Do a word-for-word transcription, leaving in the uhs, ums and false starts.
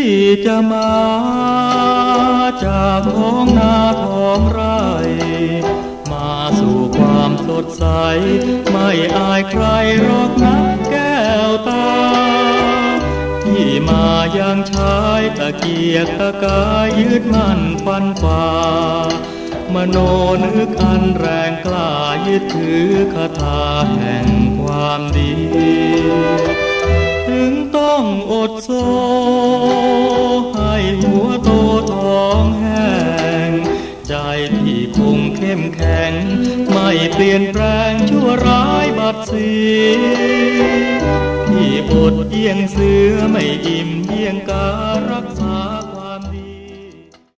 จะมาจากท้องนาท้องไร่มาสู่ความสดใสไม่อายใครหรอกนะแก้วตาที่มายังชายตะเกียกตะกายยึดมั่นฟันฝ่ามโนนึกอันแรงกล้ายึดถือคาถาแห่งความดีถึงต้องอดโซให้หัวโตท้องแห้งใจที่คงเข้มแข็งไม่เปลี่ยนแปลงชั่วร้ายบัดสีที่อดเยี่ยงเสือไม่อิ่มเยี่ยงการรักษา